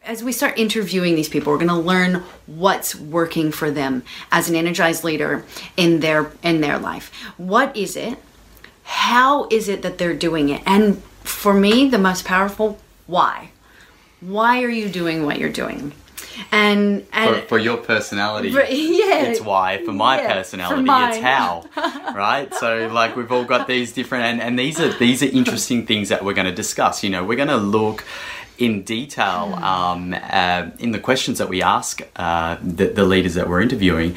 as we start interviewing these people, we're going to learn what's working for them as an energized leader in their life. What is it? How is it that they're doing it? And for me, the most powerful, why? Why are you doing what you're doing? And for your personality, yeah, it's why. For my personality, it's how. Right? So like we've all got these different, and these are interesting things that we're going to discuss. You know, we're going to look in detail in the questions that we ask the leaders that we're interviewing.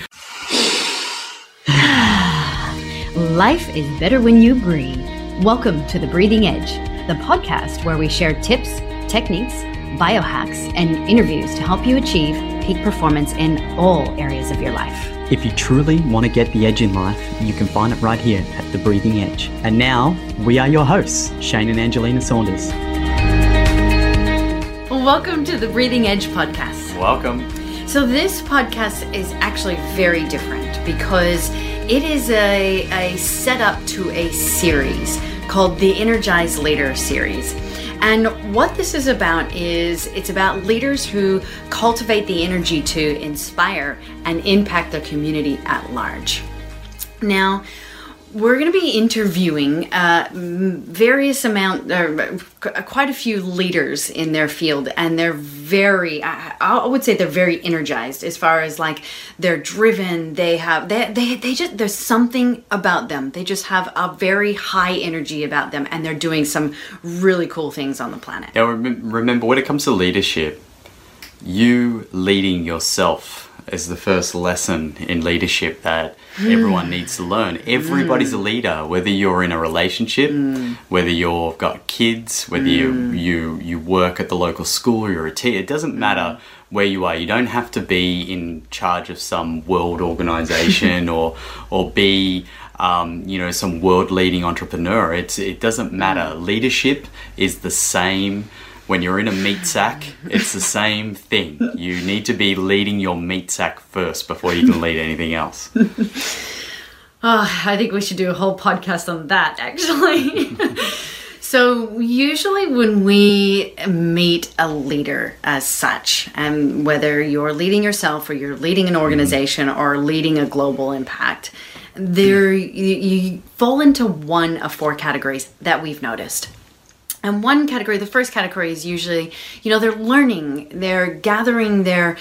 Life is better when you breathe. Welcome to The Breathing Edge, the podcast where we share tips, techniques, biohacks, and interviews to help you achieve peak performance in all areas of your life. If you truly want to get the edge in life, you can find it right here at The Breathing Edge. And now, we are your hosts, Shane and Angelina Saunders. Welcome to the Breathing Edge podcast. Welcome. So this podcast is actually very different because it is a setup to a series called the Energized Leader Series. And what this is about is it's about leaders who cultivate the energy to inspire and impact their community at large. Now, we're going to be interviewing quite a few leaders in their field, and they're I would say they're very energized as far as like they're driven. They just there's something about them. They just have a very high energy about them, and they're doing some really cool things on the planet. Now remember, when it comes to leadership, you leading yourself is the first lesson in leadership that everyone needs to learn. Everybody's a leader, whether you're in a relationship, whether you've got kids, whether you work at the local school or you're a teacher. It doesn't matter where you are. You don't have to be in charge of some world organization or be some world leading entrepreneur. It doesn't matter. Leadership is the same. When you're in a meat sack, it's the same thing. You need to be leading your meat sack first before you can lead anything else. I think we should do a whole podcast on that, actually. So usually when we meet a leader as such, and whether you're leading yourself or you're leading an organization or leading a global impact, you fall into one of four categories that we've noticed. And one category, the first category is usually, they're learning, they're gathering their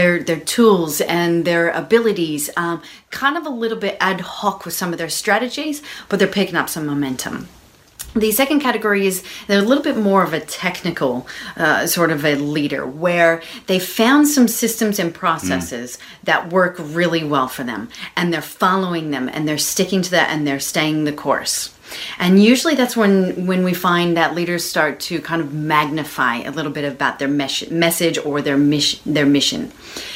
tools and their abilities, kind of a little bit ad hoc with some of their strategies, but they're picking up some momentum. The second category is they're a little bit more of a technical sort of a leader where they found some systems and processes that work really well for them, and they're following them and they're sticking to that and they're staying the course. And usually that's when we find that leaders start to kind of magnify a little bit about their message or their mission.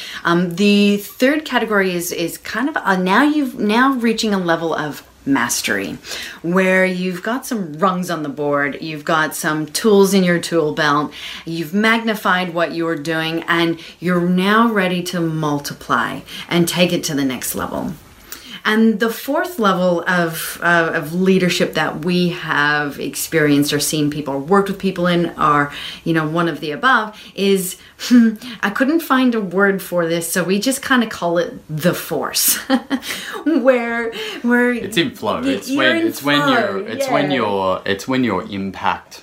The third category is kind of now reaching a level of mastery, where you've got some rungs on the board, you've got some tools in your tool belt, you've magnified what you're doing, and you're now ready to multiply and take it to the next level. And the fourth level of leadership that we have experienced or seen people or worked with people in, or one of the above, is I couldn't find a word for this, so we just kind of call it the force, where it's in flow. It's when your impact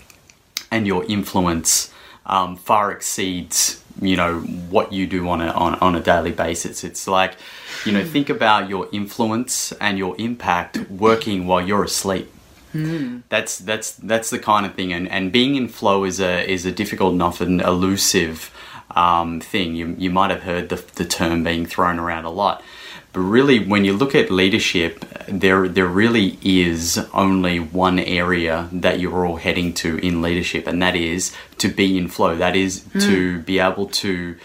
and your influence far exceeds what you do on a daily basis. It's like, think about your influence and your impact working while you're asleep. That's the kind of thing, and being in flow is a difficult and often elusive thing. You might have heard the term being thrown around a lot, but really, when you look at leadership, there really is only one area that you're all heading to in leadership, and that is to be in flow. That is to be able to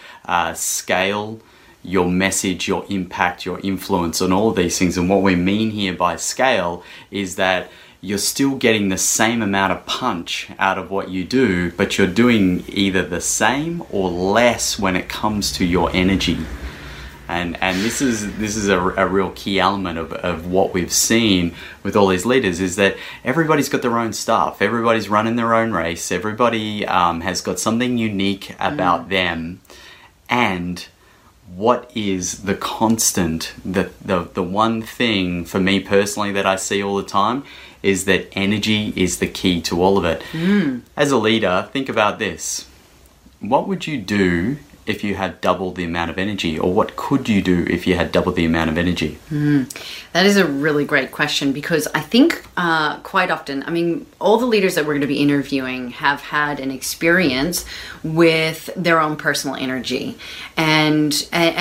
scale your message, your impact, your influence, and all of these things. And what we mean here by scale is that you're still getting the same amount of punch out of what you do, but you're doing either the same or less when it comes to your energy. And this is a real key element of what we've seen with all these leaders, is that everybody's got their own stuff. Everybody's running their own race. Everybody has got something unique about them. And what is the constant, the one thing for me personally that I see all the time is that energy is the key to all of it. As a leader, think about this. What would you do if you had double the amount of energy? Or what could you do if you had double the amount of energy? That is a really great question, because I think quite often, I mean, all the leaders that we're going to be interviewing have had an experience with their own personal energy. And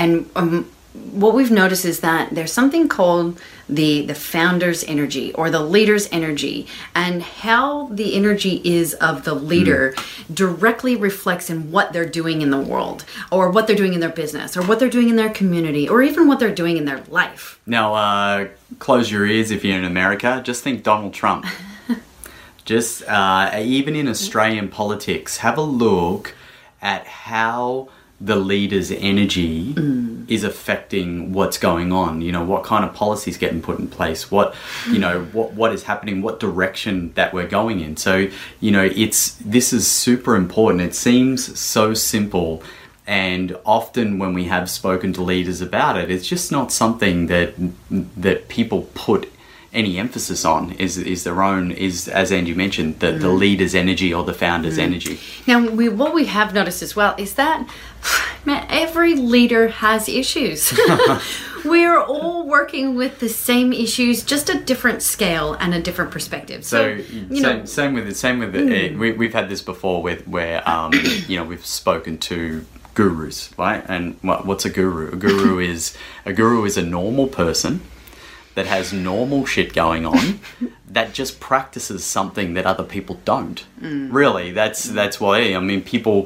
what we've noticed is that there's something called the founder's energy or the leader's energy, and how the energy is of the leader directly reflects in what they're doing in the world, or what they're doing in their business, or what they're doing in their community, or even what they're doing in their life. Now, close your ears if you're in America. Just think Donald Trump. Just even in Australian politics, have a look at how the leader's energy is affecting what's going on. You know, what kind of policies getting put in place, what is happening, what direction that we're going in. So, you know, this is super important. It seems so simple, and often when we have spoken to leaders about it, it's just not something that people put any emphasis on, is their own, is, as Angie mentioned, the leader's energy or the founder's energy. Now, what we have noticed as well is that, man, every leader has issues. We're all working with the same issues, just a different scale and a different perspective. So same with we've had this before where we've spoken to gurus, right? And what's a guru? A guru is a normal person that has normal shit going on, that just practices something that other people don't. Really, that's why. I mean, people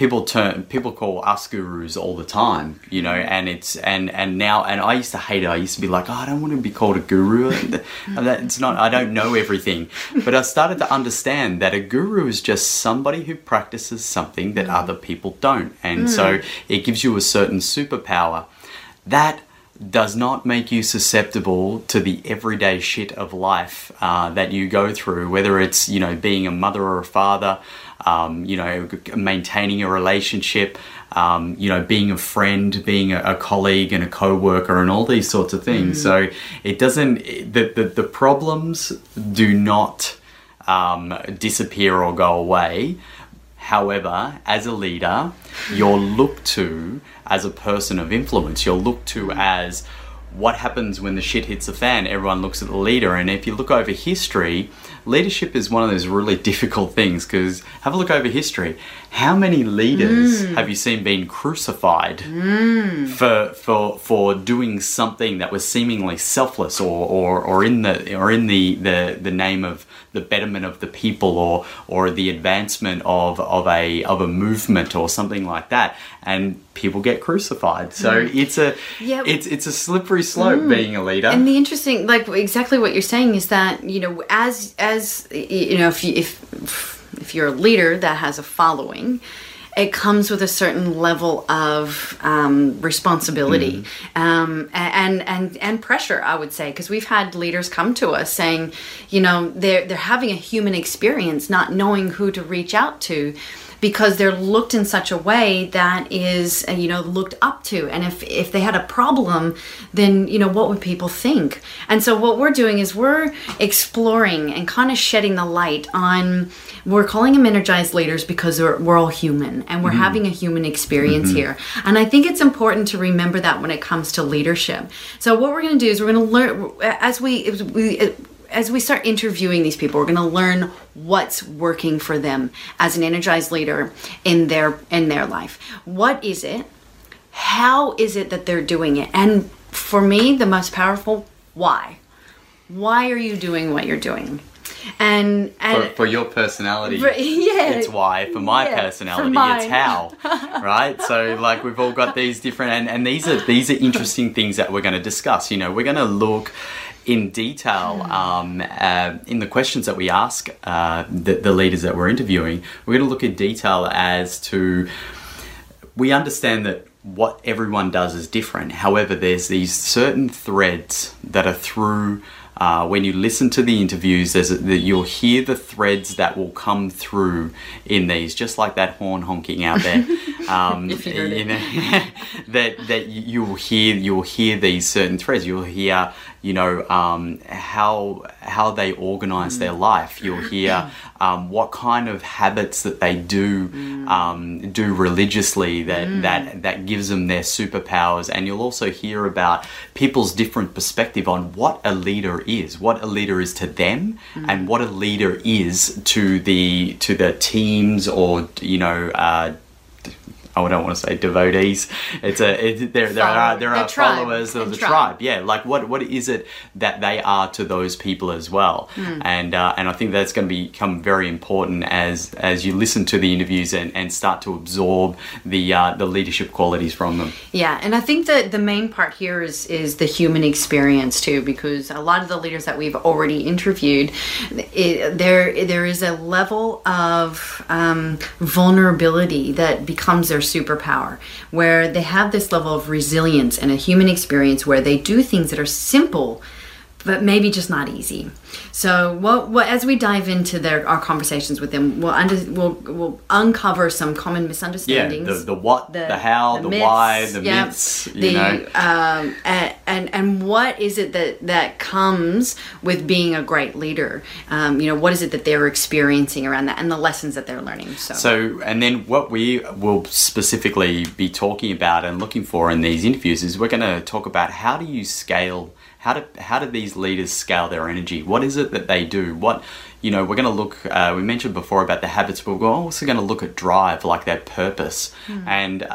call us gurus all the time, you know. And it's and I used to hate it. I used to be like, I don't want to be called a guru. It's not. I don't know everything. But I started to understand that a guru is just somebody who practices something that other people don't, and so it gives you a certain superpower that does not make you susceptible to the everyday shit of life that you go through, whether it's, you know, being a mother or a father, maintaining a relationship, being a friend, being a colleague and a co-worker, and all these sorts of things. So it doesn't, the problems do not disappear or go away. However, as a leader, you're looked to as a person of influence. You're looked to as what happens when the shit hits the fan. Everyone looks at the leader. And if you look over history, leadership is one of those really difficult things, because have a look over history. How many leaders have you seen being crucified for doing something that was seemingly selfless or in the name of the betterment of the people or the advancement of a movement or something like that, and people get crucified. So it's a slippery slope being a leader. And the interesting, like exactly what you're saying, is that, you know, as you know, if you're a leader that has a following, it comes with a certain level of responsibility and pressure, I would say, because we've had leaders come to us saying, you know, they're having a human experience, not knowing who to reach out to, because they're looked in such a way that is, you know, looked up to. And if they had a problem, then, you know, what would people think? And so what we're doing is we're exploring and kind of shedding the light on, we're calling them energized leaders because we're all human, and we're having a human experience here. And I think it's important to remember that when it comes to leadership. So what we're going to do is we're going to learn, as we start interviewing these people, we're going to learn what's working for them as an energized leader in their life. What is it? How is it that they're doing it? And for me, the most powerful, why? Why are you doing what you're doing? And for your personality, it's why. For my personality, it's how. Right? So, like, we've all got these different, and these are interesting things that we're going to discuss. You know, we're going to look in detail in the questions that we ask the leaders that we're interviewing. We're going to look in detail as to, we understand that what everyone does is different. However, there's these certain threads that are through. When you listen to the interviews, you'll hear the threads that will come through in these, just like that horn honking out there. If you heard it. that you'll hear these certain threads. You'll hear, how they organize their life. You'll hear what kind of habits that they do religiously that gives them their superpowers, and you'll also hear about people's different perspective on what a leader is to them, and what a leader is to the teams, or I don't want to say devotees. There are followers. There's a tribe. Yeah, like what is it that they are to those people as well? And I think that's going to become very important as you listen to the interviews and start to absorb the leadership qualities from them. Yeah, and I think that the main part here is the human experience too, because a lot of the leaders that we've already interviewed, there is a level of vulnerability that becomes their superpower, where they have this level of resilience and a human experience where they do things that are simple but maybe just not easy. So what as we dive into our conversations with them, we'll uncover some common misunderstandings. Yeah, the what, the how, the myths, why, the myths, and what is it that comes with being a great leader? What is it that they're experiencing around that, and the lessons that they're learning. So and then what we will specifically be talking about and looking for in these interviews is we're going to talk about how do you scale. How do these leaders scale their energy? What is it that they do? We're going to look, we mentioned before about the habits, but we're also going to look at drive, like that purpose. And,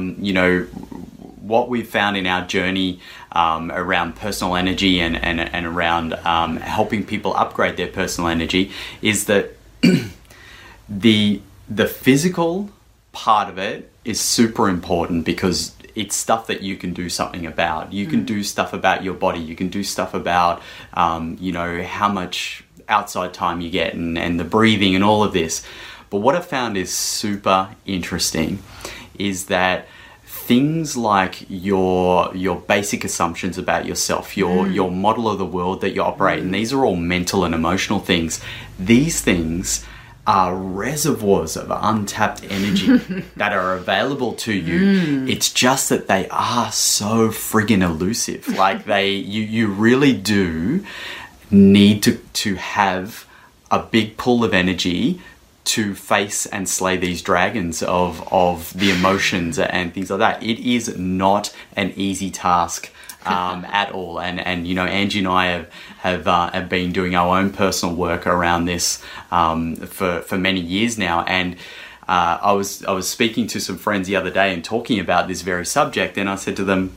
what we've found in our journey around personal energy and around helping people upgrade their personal energy is that the physical part of it is super important, because it's stuff that you can do something about. You can do stuff about your body. You can do stuff about, how much outside time you get and the breathing and all of this. But what I've found is super interesting is that things like your basic assumptions about yourself, your model of the world that you operate in, these are all mental and emotional things. These things are reservoirs of untapped energy that are available to you. It's just that they are so friggin' elusive. Like you really do need to have a big pool of energy to face and slay these dragons of the emotions and things like that. It is not an easy task at all, and Angie and I have been doing our own personal work around this for many years now, and I was speaking to some friends the other day and talking about this very subject, and I said to them,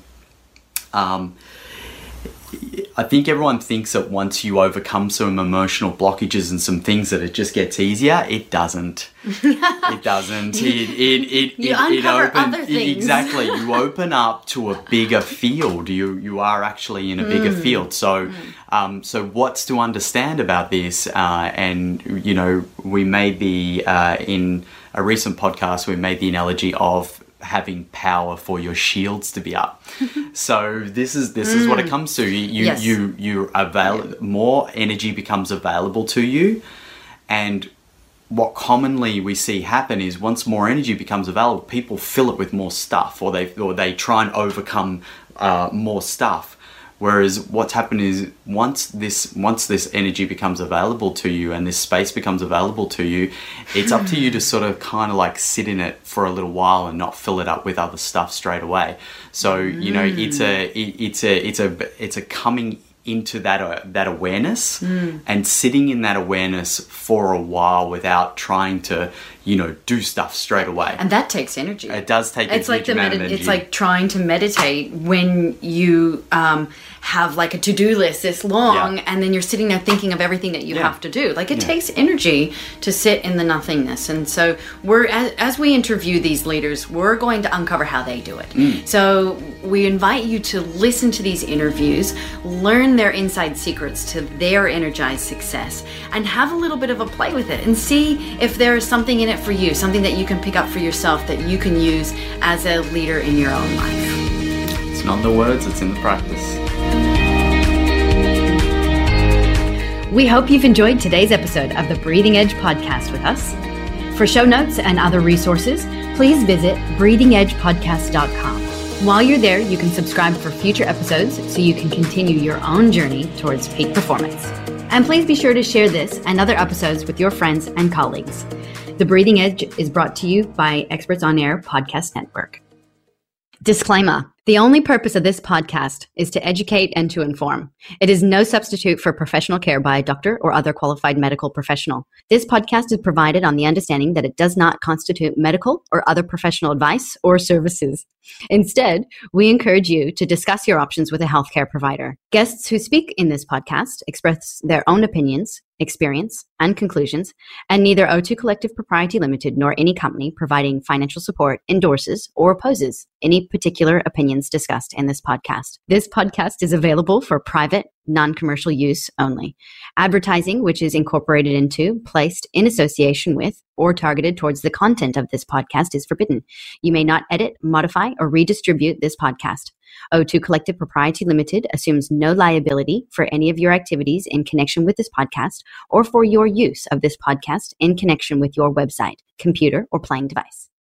I think everyone thinks that once you overcome some emotional blockages and some things that it just gets easier. It doesn't. It doesn't. You uncover other things. Exactly. You open up to a bigger field. You are actually in a bigger field. So, so what's to understand about this? And we made in a recent podcast, we made the analogy of having power for your shields to be up. So this is what it comes to. More energy becomes available to you, and what commonly we see happen is once more energy becomes available, people fill it with more stuff, or they try and overcome more stuff. Whereas what's happened is once this energy becomes available to you and this space becomes available to you, it's up to you to sort of kind of like sit in it for a little while and not fill it up with other stuff straight away. So it's a coming into that awareness and sitting in that awareness for a while without trying to do stuff straight away. And that takes energy. It does take a huge amount of energy. It's like trying to meditate when you have like a to-do list this long, and then you're sitting there thinking of everything that you have to do. Like it takes energy to sit in the nothingness. And so as we interview these leaders, we're going to uncover how they do it. So we invite you to listen to these interviews, learn their inside secrets to their energized success, and have a little bit of a play with it and see if there is something in it it for you, something that you can pick up for yourself that you can use as a leader in your own life. It's not in the words, it's in the practice. We hope you've enjoyed today's episode of the Breathing Edge podcast with us. For show notes and other resources, please visit breathingedgepodcast.com. While you're there, you can subscribe for future episodes so you can continue your own journey towards peak performance. And please be sure to share this and other episodes with your friends and colleagues. The Breathing Edge is brought to you by Experts on Air Podcast Network. Disclaimer. The only purpose of this podcast is to educate and to inform. It is no substitute for professional care by a doctor or other qualified medical professional. This podcast is provided on the understanding that it does not constitute medical or other professional advice or services. Instead, we encourage you to discuss your options with a healthcare provider. Guests who speak in this podcast express their own opinions, experience, and conclusions, and neither O2 Collective Propriety Limited nor any company providing financial support endorses or opposes any particular opinions discussed in this podcast. This podcast is available for private, non-commercial use only. Advertising, which is incorporated into, placed in association with, or targeted towards the content of this podcast is forbidden. You may not edit, modify, or redistribute this podcast. O2 Collective Propriety Limited assumes no liability for any of your activities in connection with this podcast or for your use of this podcast in connection with your website, computer, or playing device.